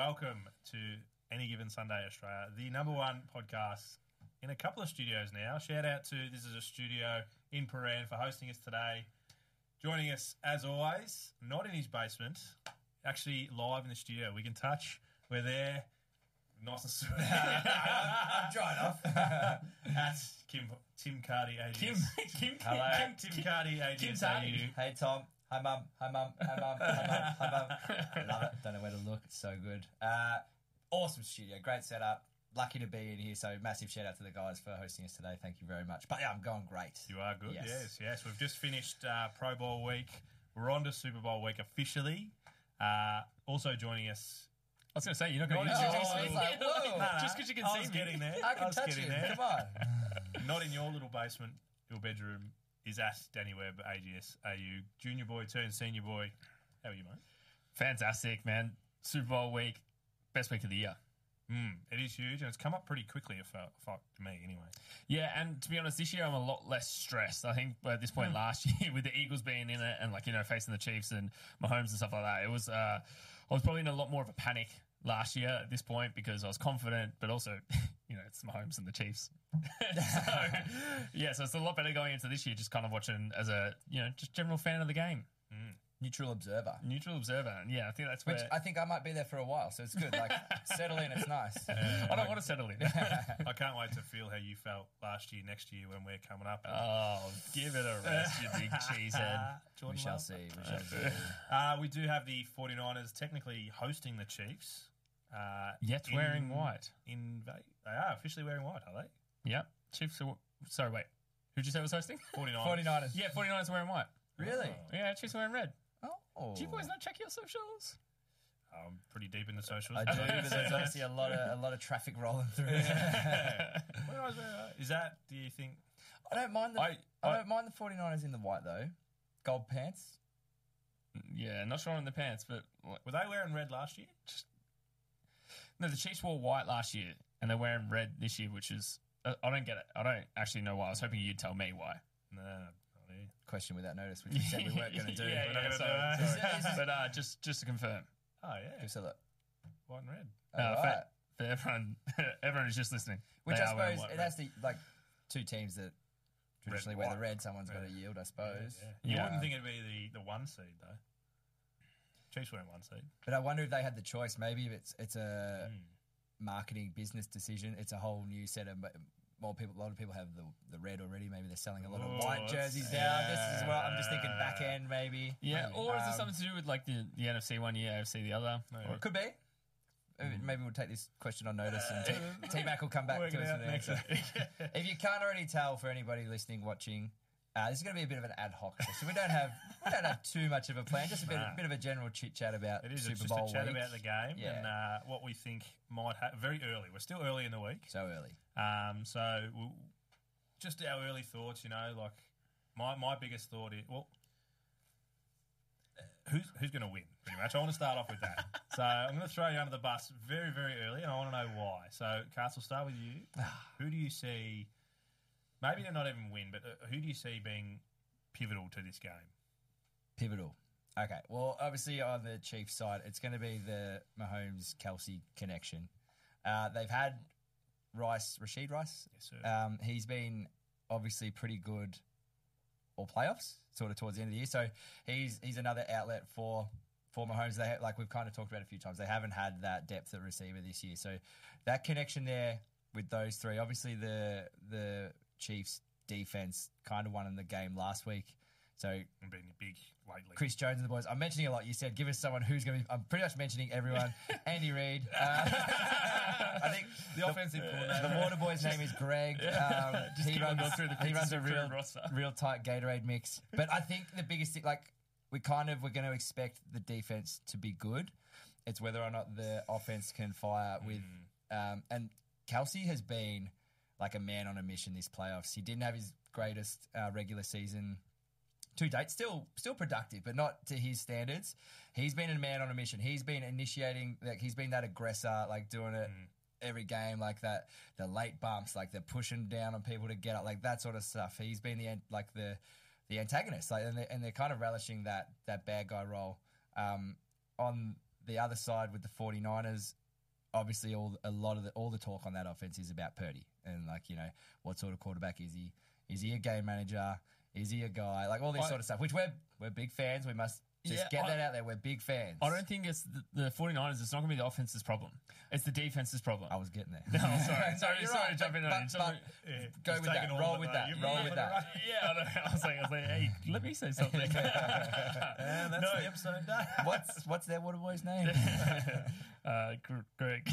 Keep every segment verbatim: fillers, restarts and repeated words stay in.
welcome to Any Given Sunday Australia, the number one podcast in a couple of studios now. Shout out to This Is a Studio in Paran for hosting us today. Joining us, as always, not in his basement, actually live in the studio. We can touch. We're there. Nice and sweet. I'm drying off. That's Kim, Tim Cardy, A G Kim, S. Kim, Hello, Kim, Tim Kim, Cardy, A G S. Kim Cardy. A U. Hey, Tom. Hi, Mum. Hi, Mum. Hi, Mum. Hi, Mum. Hi, Mum. Hi, Mum. Love it. Don't know where to look. It's so good. Uh, awesome studio. Great setup. Lucky to be in here. So massive shout out to the guys for hosting us today. Thank you very much. But yeah, I'm going great. You are good. Yes, yes. yes. We've just finished uh, Pro Bowl week. We're on to Super Bowl week officially. Uh, also joining us. I was going to say, you're not going to Not introduce in your- me. Like, whoa. No, no, Just 'cause you can I see was me. getting there. I can was touch getting you. there. Come on. Not in your little basement, your bedroom, is us, Danny Webb, A G S, A U. Junior boy turned senior boy. How are you, mate? Fantastic, man. Super Bowl week, best week of the year. Mm, it is huge, and it's come up pretty quickly, it felt, felt to me, anyway. Yeah, and to be honest, this year I'm a lot less stressed. I think at this point last year, with the Eagles being in it and, like, you know, facing the Chiefs and Mahomes and stuff like that, it was, uh, I was probably in a lot more of a panic last year at this point because I was confident, but also, you know, it's Mahomes and the Chiefs. so, yeah, so it's a lot better going into this year, just kind of watching as a, you know, just general fan of the game. Mm. Neutral observer. Neutral observer. And yeah, I think that's Which where... I think I might be there for a while, so it's good. Like, settle in, it's nice. I don't want to settle in. I can't wait to feel how you felt last year, next year when we're coming up. Oh, give it a rest, you big cheesehead. We shall see. We shall see. Uh, we do have the 49ers technically hosting the Chiefs. Uh, Yet in- wearing white. In Ve- They are officially wearing white, are they? Yep. Chiefs are... Sorry, wait. Who'd you say was hosting? 49ers. 49ers. Yeah, 49ers are wearing white. Really? Yeah, Chiefs are wearing red. Oh. Do you boys not check your socials? I'm pretty deep in the socials. I do, but there's obviously a lot of a lot of traffic rolling through. Well, is that, do you think... I don't mind the I- I, I- don't mind the 49ers in the white though. Gold pants. Yeah, not sure on the pants, but... Were they wearing red last year? No, the Chiefs wore white last year, and they're wearing red this year, which is... I I don't get it. I don't actually know why. I was hoping you'd tell me why. No, not here. Question without notice, which we said we weren't going to do. yeah, We're not yeah, gonna sorry, do that. sorry. Is that- But uh, just, just to confirm. Oh, yeah. Just a look. White and red. Uh, All for, right. for everyone, everyone who's just listening. Which they I are wearing suppose white, it red. has to like two teams that traditionally Red, wear the white. red. Someone's got to Yeah. yield, I suppose. Yeah. You Yeah. wouldn't think it'd be the, the one seed, though. Chiefs weren't one seed. But I wonder if they had the choice. Maybe if it's it's a Mm. marketing business decision. It's a whole new set of more people. A lot of people have the the red already. Maybe they're selling a lot Oh, of white that's- jerseys now. This is what I'm just thinking. Back end, maybe. Yeah, Maybe. or is it Um, something to do with like the, the N F C one year, A F C the other? Maybe. Or- Could be. Maybe- Maybe we'll take this question on notice and T- T-Mac will come back Work to it us out with an next answer. If you can't already tell for anybody listening, watching, uh, this is going to be a bit of an ad hoc show. So we don't have we don't have too much of a plan. Just a bit, Nah. a bit of a general chit chat about It is Super it's just Bowl a chat week. about the game Yeah. and uh, what we think might happen. Very early. We're still early in the week. So early. Um, so we'll, just our early thoughts, you know, like my, my biggest thought is, well, who's who's going to win, pretty much. I want to start off with that. So I'm going to throw you under the bus very, very early, and I want to know why. So, Cass, we'll start with you. Who do you see, maybe they're not even win, but uh, who do you see being pivotal to this game? Pivotal. Okay. Well, obviously on the Chiefs side, it's going to be the Mahomes-Kelsey connection. Uh, they've had Rice, Rashid Rice. Yes, sir. Um, he's been obviously pretty good all playoffs, sort of towards the end of the year. So he's he's another outlet for for Mahomes. They like we've kind of talked about a few times. They haven't had that depth at receiver this year. So that connection there with those three. Obviously the the Chiefs defense kind of won in the game last week. So And being big lately. Chris Jones and the boys. I'm mentioning a lot. You said give us someone who's going to be. I'm pretty much mentioning everyone. Andy Reid. Uh, I think the offensive coordinator. the water boy's name is Greg. Um, he keep on runs going through the he runs a Christmas real, roster. real tight Gatorade mix. But I think the biggest thing, like we kind of we're going to expect the defense to be good. It's whether or not the offense can fire with. Um, and Kelsey has been like a man on a mission this playoffs. He didn't have his greatest uh, regular season to date, still still productive, but not to his standards. He's been a man on a mission. He's been initiating, like he's been that aggressor, like doing it mm. every game, like that. The late bumps, like the pushing down on people to get up, like that sort of stuff. He's been the like the the antagonist, like and they're, and they're kind of relishing that that bad guy role. Um, on the other side with the 49ers, obviously all a lot of the, all the talk on that offense is about Purdy and like you know what sort of quarterback is he? Is he a game manager? Is he a guy? Like all this I- sort of stuff, which we're we're big fans. We must just Yeah, get I- that out there. We're big fans. I don't think it's the, the 49ers. It's not going to be the offense's problem. It's the defense's problem. I was getting there. No, I'm sorry. No, sorry, you're sorry right, to jump in but- on you. but- Something- Yeah, Go he's with taking that. all Roll of with it, that. though. Roll You're with right. that. yeah, I, know. I was like, I was like, hey, let me say something. And that's No. the episode done. What's what's their water boy's name? uh, Gr- Greg.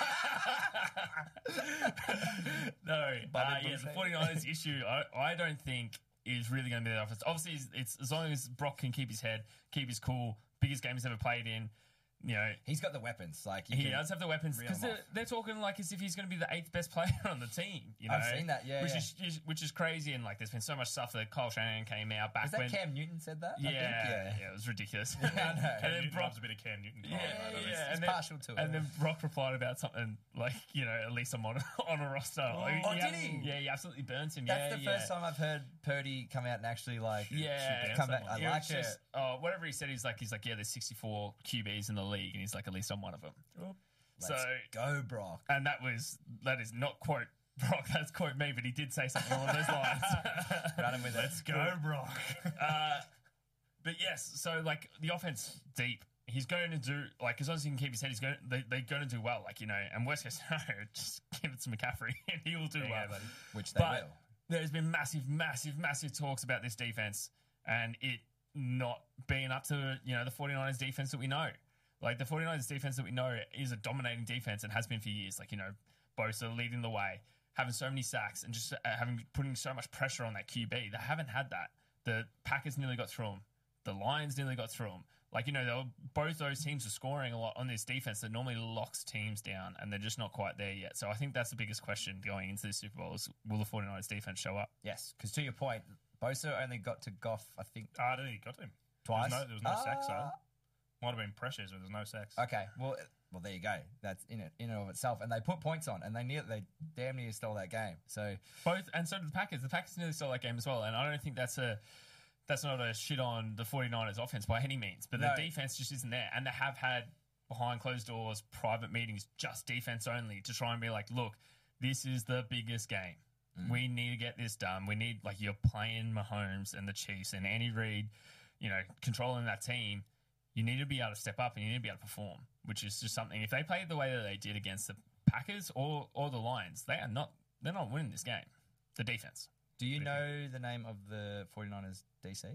no, uh, Bobby yeah, the Bush. 49ers issue, I, I don't think is really going to be the offense. Obviously, it's, it's as long as Brock can keep his head, keep his cool, biggest game he's ever played in, you know, He's got the weapons. Like you he can- does have the weapons reel because him they're, off. they're talking like as if he's going to be the eighth best player on the team. You know, I've seen that, yeah, which yeah. is is which is crazy. And like, there's been so much stuff that Kyle Shanahan came out back Was that when. Cam Newton said that? I yeah, think? yeah, yeah. it was ridiculous. I know. and Cam then Newton Brock, loves a bit of Cam Newton. yeah, Oh, I know, yeah, it's- He's and then, partial to it. and then Brock replied about something like, you know, at least I'm on on a roster. Like, Oh, he did ab- he? Yeah, he absolutely burns him. That's yeah, the yeah. first time I've heard Purdy come out and actually like Yeah, down come back. someone. I It like was it. just, oh, whatever he said, he's like, he's like, yeah, there's sixty-four Q Bs in the league, and he's like, at least I'm one of them. Let's so, go, Brock. and that was that is not quote Brock, that's quote me, but he did say something along those lines. Run him with Let's it. go, Brock. uh, but yes, so like the offense deep. He's going to do like as long as he can keep his head, he's going. They, they're going to do well. Like you know, and worst case scenario, just give it to McCaffrey and he will do Yeah, well. buddy. Which they But will. there's been massive, massive, massive talks about this defense and it not being up to you know the 49ers defense that we know. Like the 49ers defense that we know is a dominating defense and has been for years. Like you know, Bosa leading the way, having so many sacks and just uh, having putting so much pressure on that Q B. They haven't had that. The Packers nearly got through them. The Lions nearly got through them. Like, you know, they were, both those teams are scoring a lot on this defense that normally locks teams down, and they're just not quite there yet. So I think that's the biggest question going into the Super Bowl is will the 49ers defense show up? Yes, because to your point, Bosa only got to Goff, I think, Oh, I don't think he got to him. twice. There was no, there was no sacks, though. Ah. Might have been pressures, but there's no sacks. Okay, well, well, there you go. That's in it, in and of itself, and they put points on, and they near, they damn near stole that game. So Both, and so did the Packers. The Packers nearly stole that game as well, and I don't think that's a that's not a shit on the 49ers offense by any means, but No. the defense just isn't there, and they have had behind closed doors private meetings, just defense only, to try and be like, look, this is the biggest game. We need to get this done. We need, like, you're playing Mahomes and the Chiefs and Andy Reid, you know, controlling that team. You need to be able to step up and you need to be able to perform, which is just something. If they played the way that they did against the Packers or or the Lions, they are not. They're not winning this game. The defense. do you know the name of the 49ers D C?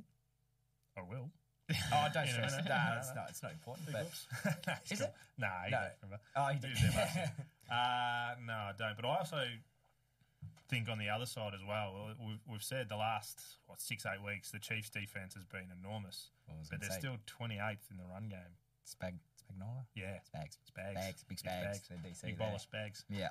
I will. Oh, don't You stress. know. it. Nah, it's not, it's not important. But Nah, it's Is cool. it? Nah, he No. don't remember. oh, he He did. was there last year. Uh, no, I don't. But I also think on the other side as well, well, we've, we've said the last, what, six, eight weeks, the Chiefs' defense has been enormous. Well, I was But gonna they're say, still twenty-eighth in the run game. Spag, Spagnola? Yeah. Spags. Spags. Spags. Big Big Spags. Spags. They're D C Big there. bowl of Spags. Yeah.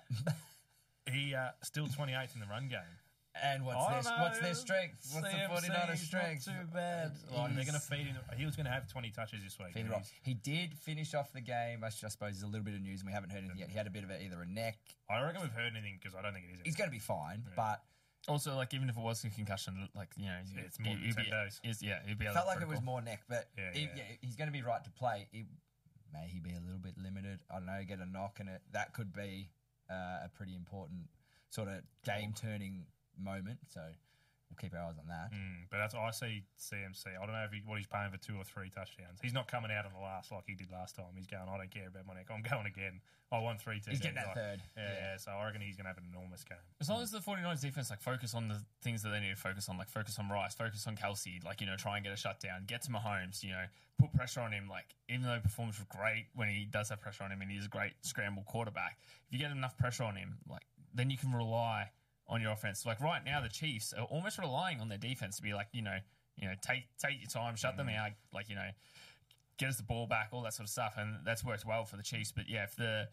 He uh, still twenty-eighth in the run game. And what's I their, don't know. what's their strength? What's C M C the 49ers 's strength? Not too bad. Like, they're He's- going to feed him. He was going to have twenty touches this week. Feed and it off. he's- He did finish off the game. I just suppose there's a little bit of news, and we haven't heard anything yet. He had a bit of a, either a neck. I reckon we've heard anything because I don't think it is. He's going to be fine, Yeah. but Also, like even if it was a concussion, like you know, Yeah, it's more than he'd ten be, days. is- yeah, he'd be it out felt of like it was protocol. more neck. But Yeah, he- yeah. yeah, he's going to be right to play. He, may he be a little bit limited? I don't know. Get a knock, and it that could be uh, a pretty important sort of game-turning moment. So we'll keep our eyes on that. Mm, but that's I see C M C. I don't know if he, what he's paying for two or three touchdowns. He's not coming out on the last like he did last time. He's going, I don't care about my neck. I'm going again. I won three two. He's getting that like, third. Yeah, yeah, so I reckon he's going to have an enormous game. As long as the 49ers defense like focus on the things that they need to focus on, like focus on Rice, focus on Kelsey, like, you know, try and get a shutdown, get to Mahomes, you know, put pressure on him. Like, even though performance was great when he does have pressure on him and he's a great scramble quarterback, if you get enough pressure on him, like, then you can rely on your offense. Like right now, the Chiefs are almost relying on their defense to be like, you know, you know, take take your time, shut them out, like, you know, get us the ball back, all that sort of stuff. And that's worked well for the Chiefs. But yeah, if the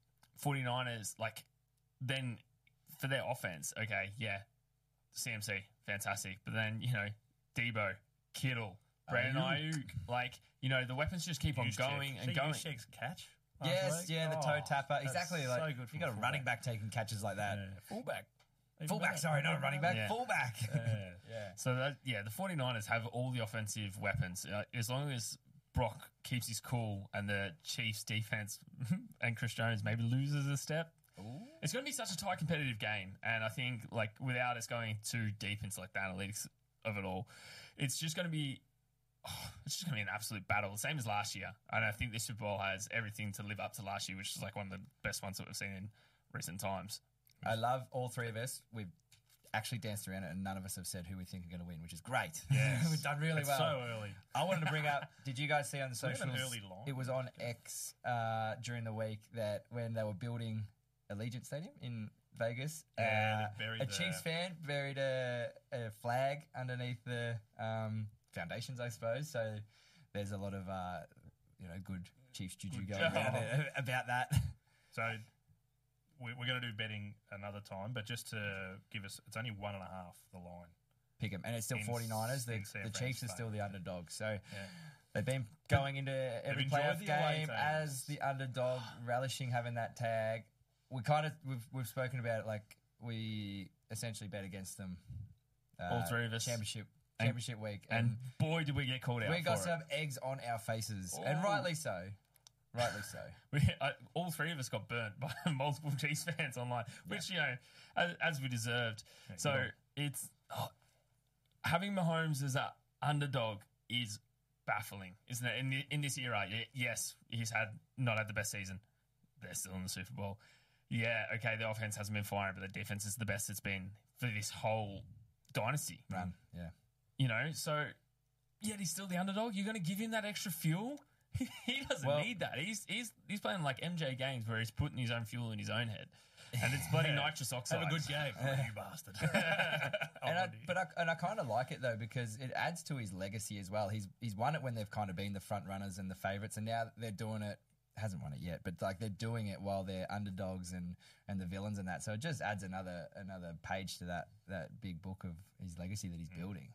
49ers, like, then for their offense, okay, yeah, C M C, fantastic. But then, you know, Debo, Kittle, Brandon Ayuk, like, you know, the weapons just keep on Juice going check. and See going. Juice check's catch. last Yes, week? yeah, the Oh, toe tapper. that's Exactly. so Like good for you got a fullback. running back taking catches like that. Yeah, fullback. Even Fullback, better. sorry, not a running back. Yeah. Fullback. Yeah. yeah. So that, yeah, the 49ers have all the offensive weapons. Uh, as long as Brock keeps his cool and the Chiefs defense and Chris Jones maybe loses a step. Ooh. It's going to be such a tight competitive game, and I think like without us going too deep into like the analytics of it all, it's just going to be oh, it's just going to be an absolute battle, the same as last year. And I think this Super Bowl has everything to live up to last year, which is like one of the best ones that we've seen in recent times. I love all three of us. We've actually danced around it, and none of us have said who we think are going to win, which is great. Yes. We've done really It's well. so early. I wanted to bring up, did you guys see on the We have an socials? early line. It was on X uh, during the week that when they were building Allegiant Stadium in Vegas, Yeah, uh, they buried a the- Chiefs fan buried a, a flag underneath the um, foundations, I suppose. So there's a lot of uh, you know good Chiefs juju Good going job. around it, about that. So we- we're going to do betting another time, but just to give us, it's only one and a half the line. Pick 'em. And it's still In- 49ers. The, in San the Chiefs are Francisco. still the underdog. So Yeah. they've been going into every enjoyed playoff the away game fans. as the underdog, relishing having that tag. We kind of we've we've spoken about it, like we essentially bet against them. Uh, All three of us. championship And- championship week, And boy, did we get called out we got for some it. eggs on our faces, and Ooh. rightly so, rightly so. We, I, all three of us got burnt by multiple Chiefs fans online, which, you know, as, as we deserved. So well. it's oh, having Mahomes as an underdog is baffling, isn't it? In, the, in this era, y- yes, he's had not had the best season. They're still in the Super Bowl. Yeah, okay, the offense hasn't been firing, but the defense is the best it's been for this whole dynasty. Run, yeah. You know, so yet he's still the underdog. You're going to give him that extra fuel? He doesn't Well- need that. He's he's he's playing like M J games where he's putting his own fuel in his own head, and it's bloody nitrous oxide. Have a good game, oh, you bastard. And I, Already. but I, and I kind of like it though because it adds to his legacy as well. He's he's won it when they've kind of been the front runners and the favourites, and now they're doing it. Hasn't won it yet, but like they're doing it while they're underdogs and, and the villains and that. So it just adds another another page to that that big book of his legacy that he's building.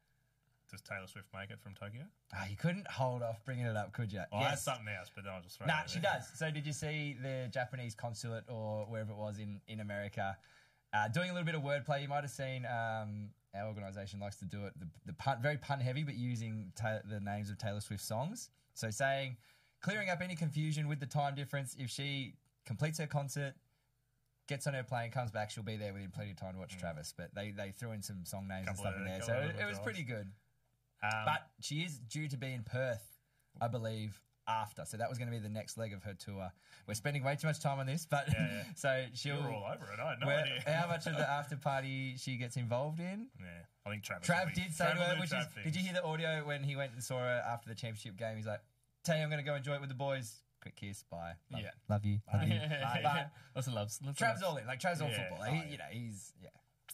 Does Taylor Swift make it from Tokyo? Ah, you couldn't hold off bringing it up, could you? Well, I had something else, but then I'll just throw Nah, it she there. does. So did you see the Japanese consulate or wherever it was in, in America uh, doing a little bit of wordplay? You might have seen um, our organisation likes to do it, the, the pun, very pun heavy, but using ta- the names of Taylor Swift songs. So saying, clearing up any confusion with the time difference, if she completes her concert, gets on her plane, comes back, she'll be there within plenty of time to watch Travis. But they, they threw in some song names Couple and stuff of- in there. So couple of it, it little was jobs. pretty good. Um, But she is due to be in Perth, I believe, after. So that was going to be the next leg of her tour. We're spending way too much time on this, but Yeah, yeah. so she'll. you're all over it. I had no where- idea. how much of the after party she gets involved in? Yeah, I think Travis. Trav will be- did say Trav to will her, do which is, Trav did you things. hear the audio when he went and saw her after the championship game? He's like, "Tay, I'm going to go enjoy it with the boys. Quick kiss, bye. Love, Yeah. love you, love you." Yeah. Lots of loves. Lots of Trav's loves. all in, like Trav's all Yeah. football. Oh, he, yeah. You know, he's yeah.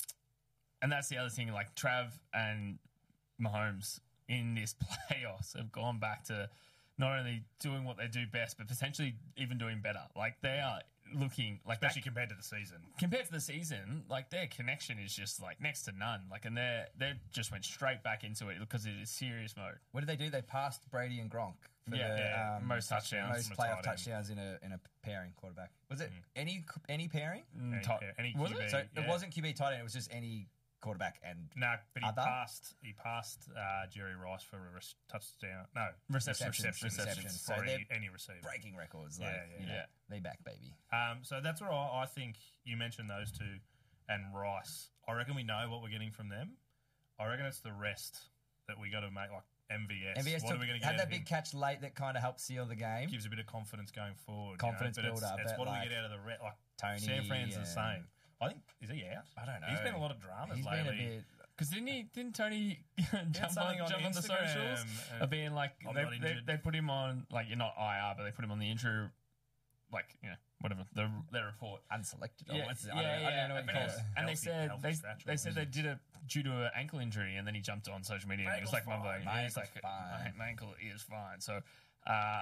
And that's the other thing, like Trav and Mahomes in this playoffs have gone back to not only doing what they do best, but potentially even doing better. Like they are looking like Especially that, compared to the season. compared to the season, like their connection is just like next to none. Like, and they they just went straight back into it because it is serious mode. What did they do? They passed Brady and Gronk for Yeah, the yeah, um, most touchdowns most from a playoff tight end. touchdowns in a in a pairing quarterback. Was it any any pairing? Any, Top- any was Q B, it? So yeah. it wasn't Q B tight end. It was just any quarterback and No, but he Other? passed. He passed uh, Jerry Rice for a res- touchdown. No, Reception, Receptions, reception, receptions. for So any, they're any receiver. breaking records. Like, Yeah, yeah, you know, yeah. they back baby. Um, so that's what I, I think. You mentioned those two and Rice. I reckon we know what we're getting from them. I reckon it's the rest that we got to make, like M V S. M V S what took, are we going to had get out that of big him? catch late that kind of helped seal the game. Gives a bit of confidence going forward. Confidence you know? but builder, It's, it's but what do like we get out of the re- like Tony San Fran's the and- same. I think is he out? I don't know. He's been a lot of dramas He's lately. been a bit. Because didn't he? Didn't Tony jump on, something on jump on the Instagram socials and- of being like I'm they, not they, injured. they put him on like you're not I R, but they put him on the injury, like you know whatever the their report. Unselected. Or Yeah, what's it? yeah, I don't, I yeah. don't know what you And, call it's- it. and they Healthy- said healthy they, scratch they or said they did it due to an ankle injury, and then he jumped on social media. and it was like Ankle's mumbling. fine. Yeah, he's Ankle's like fine. my, my ankle is fine. So uh,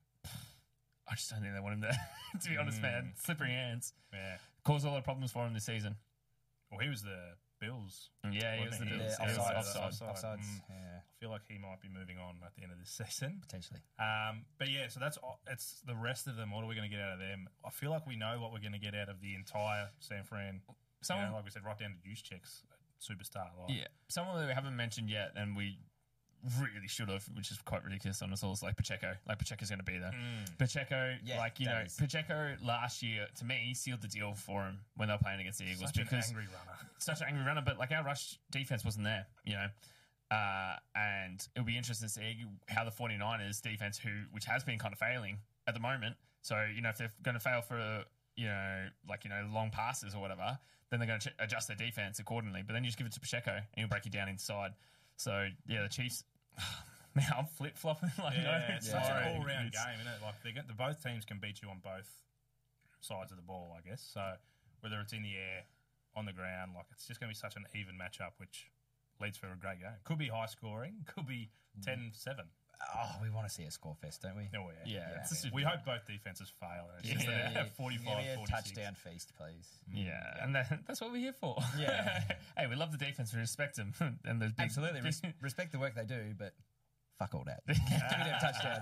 I just don't think they want him there. To be honest, man, slippery hands Yeah. caused a lot of problems for him this season. Well, he was the Bills. Yeah, he was the Wasn't he? Bills. Yeah, He was offsides, offside. offside. offsides. Mm. Yeah, I feel like he might be moving on at the end of this season. potentially. Um, but yeah, so that's it's the rest of them. What are we going to get out of them? I feel like we know what we're going to get out of the entire San Fran. Someone- you know, like we said, right down to use checks, superstar. Like, Yeah, someone that we haven't mentioned yet, and we really should have, which is quite ridiculous on us all, is like Pacheco. Like Pacheco's going to be there. Mm. Pacheco, Yeah, like, you that know, is- Pacheco last year, to me, sealed the deal for him when they were playing against the Eagles. Such because an angry runner. such an angry runner, but like our rush defense wasn't there, you know. Uh, and it'll be interesting to see how the 49ers defense, who which has been kind of failing at the moment. So, you know, if they're going to fail for, you know, like, you know, long passes or whatever, then they're going to ch- adjust their defense accordingly. But then you just give it to Pacheco and he'll break you down inside. So, yeah, the Chiefs, man, I'm flip flopping. Like, Yeah, no, it's sorry. such an all round It's- game, isn't it? Like they get, the both teams can beat you on both sides of the ball, I guess. So whether it's in the air, on the ground, like it's just going to be such an even matchup, which leads for a great game. Could be high scoring, could be ten seven. Oh, we want to see a score fest, don't we? Oh, yeah. Yeah, it's just- We hope both defenses fail. And it's just Yeah. a forty-five, Give me a forty-six. touchdown feast, please. Yeah, and that, that's what we're here for. Yeah. Hey, we love the defense. We respect them. And there's big, Absolutely. Res- respect the work they do, but fuck all that. Give me them touchdowns.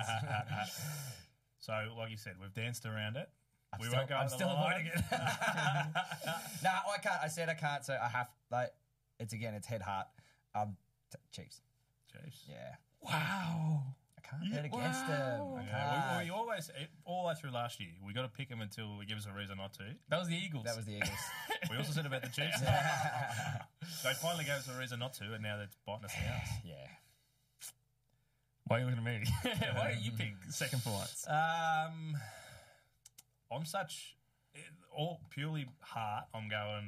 So, like you said, we've danced around it. I'm we still, won't go I'm over the still line. avoiding it. no, I can't. I said I can't, so I have, like, it's again, it's head heart. Um, t- Chiefs. Chiefs. Yeah. Wow. I can't Yeah, bet against them. wow. I Yeah, we, can't. we always, all the way through last year, we got to pick them until he gives us a reason not to. That was the Eagles. That was the Eagles. We also said about the Chiefs. They finally gave us a reason not to, and now they're biting us in the ass. yeah. Why are you looking at me? Why don't you pick second for once? Um, I'm such all purely heart. I'm going.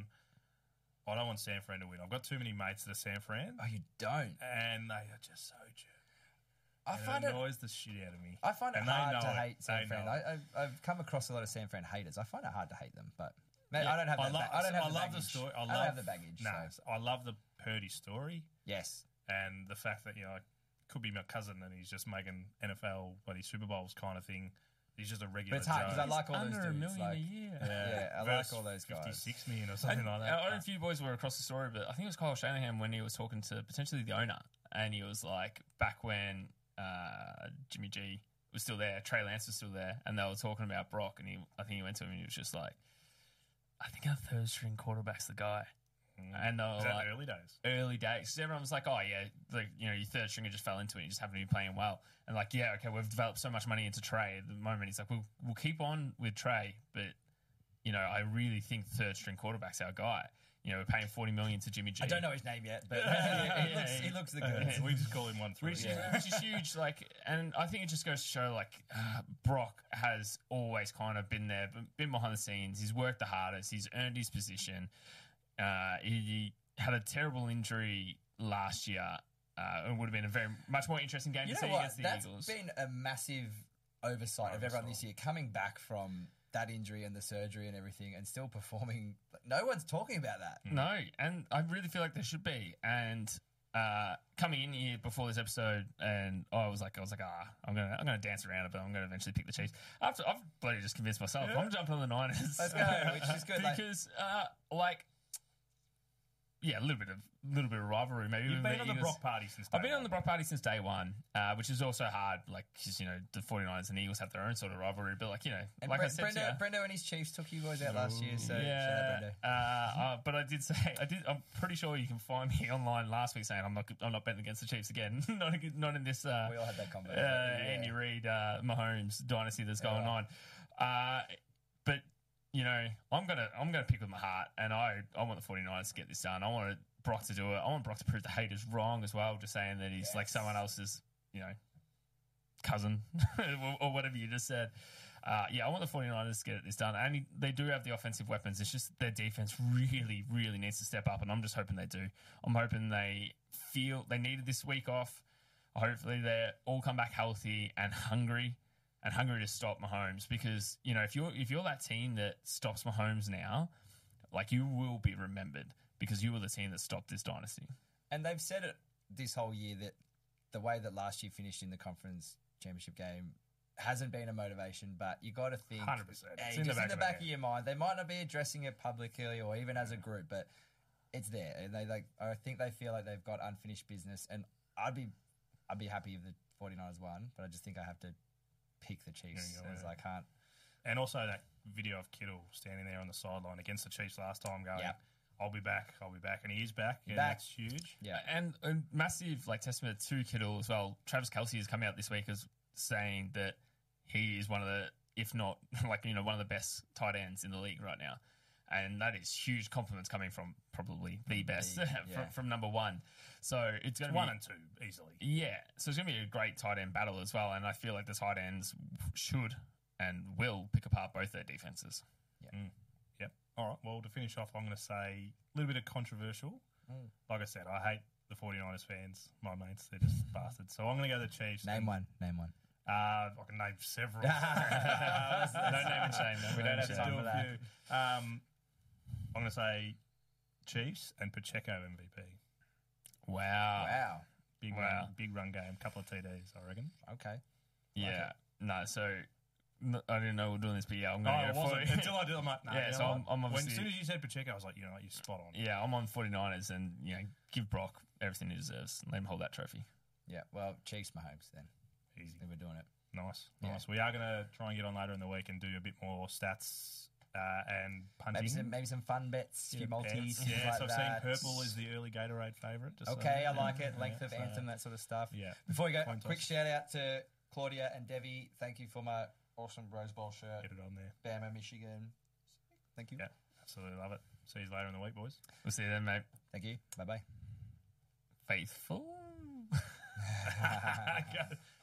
I don't want San Fran to win. I've got too many mates that are San Fran, Oh, you don't. and they are just so jerky. I And find it it. annoys the shit out of me. I find it And they hard know to it. hate San They Fran. know I, it. I've, I've come across a lot of San Fran haters. I find it hard to hate them, but man, Yeah, I don't have. I That love. ba- I don't have I the love baggage. the story. I, I love don't have the baggage. No, so. I love the Purdy story Yes. and the fact that you know it could be my cousin and he's just making N F L bloody Super Bowls kind of thing. He's just a regular. But it's hard because Joe. I like all those Under dudes. a million like, a year. Yeah, I like Verse all those guys. fifty-six million or I, something like I that. don't know if you boys were across the story, but I think it was Kyle Shanahan when he was talking to potentially the owner, and he was like, back when uh, Jimmy G was still there, Trey Lance was still there, and they were talking about Brock, and he, I think he went to him and he was just like, I think our third string quarterback's the guy. And they were Is that like, the early days? early days. Because everyone was like, oh, yeah, like, you know, your third stringer just fell into it. You just haven't been playing well. And like, yeah, okay, we've developed so much money into Trey. At the moment, he's like, we'll, we'll keep on with Trey, but, you know, I really think third string quarterback's our guy. You know, we're paying forty million dollars to Jimmy G. I don't know his name yet, but Yeah, he, looks, yeah. he looks the goods. We just call him one three. Which, Yeah. is, which is huge. Like, and I think it just goes to show, like, uh, Brock has always kind of been there, been behind the scenes. He's worked the hardest. He's earned his position. Uh, he, he had a terrible injury last year. Uh, it would have been a very much more interesting game You to know see what? against the That's Eagles. been a massive oversight of everyone this year, coming back from that injury and the surgery and everything, and still performing. No one's talking about that. No, and I really feel like there should be. And uh, coming in here before this episode, and I was like, I was like, ah, I'm gonna, I'm gonna dance around it, but I'm gonna eventually pick the Chiefs. After I've bloody just convinced myself, Yeah. I'm jumping on the Niners. Let's go, which is good. Like, because, uh, like, yeah, a little bit of, little bit of rivalry, maybe. You've with been on the Eagles. Brock party since. I've day been on one. the Brock party since day one, uh, which is also hard, like, because, you know, the 49ers and Eagles have their own sort of rivalry, but, like, you know, and like Bre- I said to Brendo, you, Brendo and his Chiefs took you boys out last year, so shout out yeah, Brendo. uh, uh, but I did say I did. I'm pretty sure you can find me online last week saying I'm not. I'm not betting against the Chiefs again. not not in this. Uh, We all had that uh, conversation. Yeah. Andy Reid, uh, Mahomes dynasty that's going Yeah. on. Uh, but you know, I'm gonna I'm gonna pick with my heart, and I I want the 49ers to get this done. I want Brock to do it. I want Brock to prove the haters wrong as well, just saying that he's like Yes. someone else's, you know, cousin or, or whatever you just said. Uh, yeah, I want the 49ers to get this done. And he- they do have the offensive weapons. It's just their defense really, really needs to step up, and I'm just hoping they do. I'm hoping they feel they needed this week off. Hopefully they all come back healthy and hungry, and hungry to stop Mahomes. Because, you know, if you're if you're that team that stops Mahomes now, like, you will be remembered because you were the team that stopped this dynasty. And they've said it this whole year that the way that last year finished in the conference championship game hasn't been a motivation, but you got to think, one hundred percent. hey, It's in just the in back the of back their of your mind, they might not be addressing it publicly or even as a group, but it's there. And they like, I think they feel like they've got unfinished business, and I'd be, I'd be happy if the 49ers won, but I just think I have to pick the Chiefs Yeah, you as go, I can't. And also that video of Kittle standing there on the sideline against the Chiefs last time, going, Yeah. I'll be back. I'll be back, and he is back, and back. that's huge. Yeah. And a massive like testament to Kittle as well. Travis Kelce has come out this week as saying that he is one of the, if not like you know, one of the best tight ends in the league right now, and that is huge compliments coming from probably the best The- from, yeah. from number one. So it's going to One be and two easily. yeah. So it's going to be a great tight end battle as well, and I feel like the tight ends should and will pick apart both their defenses. Yep. All right. Well, to finish off, I'm going to say a little bit of controversial. Mm. Like I said, I hate the 49ers fans, my mates. They're just bastards. So I'm going to go the Chiefs. Name one. Name one. Uh, I can name several. No name and shame. No We name don't and have shame. time Do for a that. few. Um, I'm going to say Chiefs and Pacheco M V P. Wow. Wow. Big Wow. run, big run game. Couple of T Ds, I reckon. Okay. Yeah. No, so n- I didn't know we were doing this, but yeah, I'm No, going it to go wasn't for until I did. I'm like, nah, Yeah, you so know I'm- what? I'm when, obviously- as soon as you said Pacheco, I was like, you know what, you're spot on. Yeah, I'm on 49ers and, you know, give Brock everything he deserves. Let him hold that trophy. Yeah. Well, Chiefs, Mahomes. Then Easy. then we're doing it. Nice, Yeah. nice. We are going to try and get on later in the week and do a bit more stats uh, and punting. Maybe some maybe some fun bets, few Yeah, multis, pets. things Yeah, like so I've that. seen purple is the early Gatorade favourite. just so- Okay, I like yeah, it. Length yeah, of so- anthem, that sort of stuff. Yeah. Before we go, Coin quick toss. shout out to Claudia and Debbie. Thank you for my awesome Rose Bowl shirt. Get it on there. Bama, Michigan. Thank you. Yeah, absolutely love it. See you later in the week, boys. We'll see you then, mate. Thank you. Bye bye. Faithful.